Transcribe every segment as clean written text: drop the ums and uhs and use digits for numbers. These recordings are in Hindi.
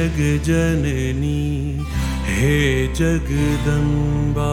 जग जननी हे जगदम्बा।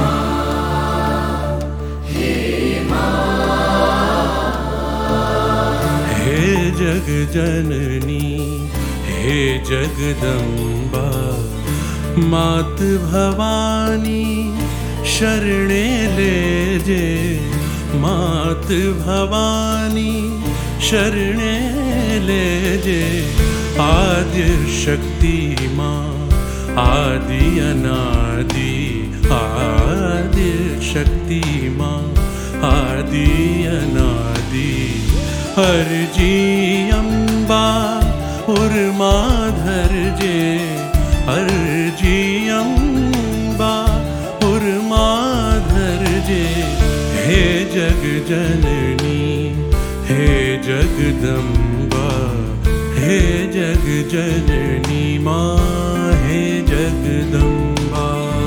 हे जग जननी हे जगदम्बा, मात भवानी शरणे लेजे, मात भवानी शरणे लेजे। आद्य शक्ति माँ आदि अनादि, आद्य शक्ति माँ आदि अनादि। अर्जी अम्बा उर्मा धरजे, अर्जी अम्बा उर्मा धरजे। हे जग जननी हे जगदम्बा, हे जग जननी माँ हे जगदम्बा।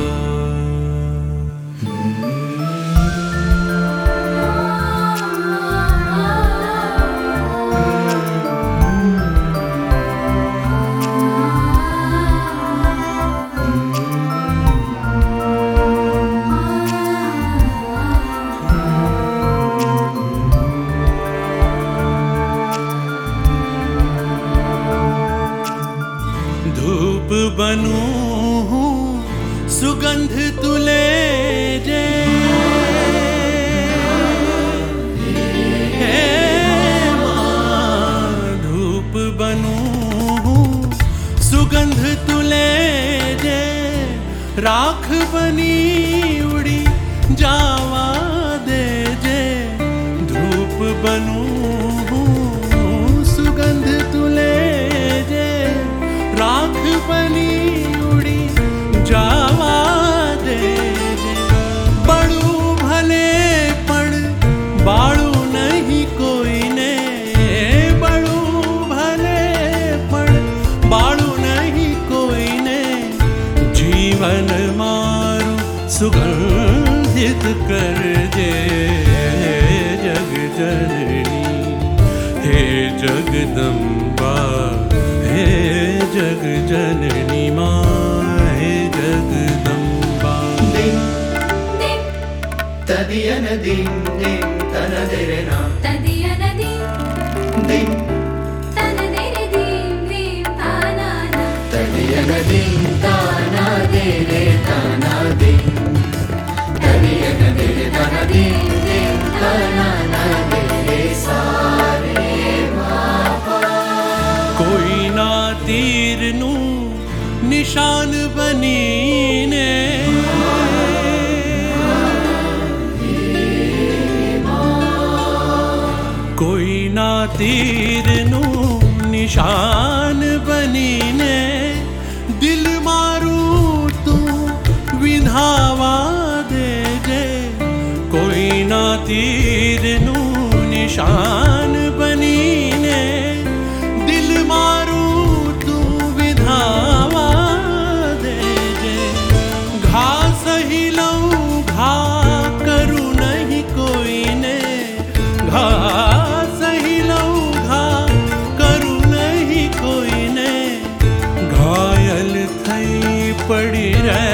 धूप बनूं हूँ सुगंध तुले जे, हे माँ धूप बनूं हूँ सुगंध तुले जे। राख बनी उड़ी जावा दे जे, धूप बनूं हूँ सुगंध तुले जे। राख बनी उड़ी जावा दे जे। बड़ू भले पण बाड़ू नहीं कोई ने, बड़ू भले पण बाड़ू नहीं कोई ने। जीवन मारू सुगंधित कर जे, जग जननी हे जगदम्बा, हे जग जननी माँ हे जगदम्बा। दिं दिं तदियन दिं दिं तनदिरना, तदियन दिं दिं तनदिर दिं दिं तानाना, तदियन दिं ताना दिरे ताना दिं, तदियन दिरे ताना दिं दिं ताना दिरे सारे बाबा। कोई ना तीर नू निशान बनी ने, कोई ना तीर नू निशान बनी ने। दिल मारू तू विधावा दे जे, कोई ना तीर नू निशान बनी ने। दिल मारू तू विधावा दे जे। घा सही लऊं घा करूं नहीं कोई ने, घा सही लऊं घा करूं नहीं कोई ने। घायल थई पड़ी रह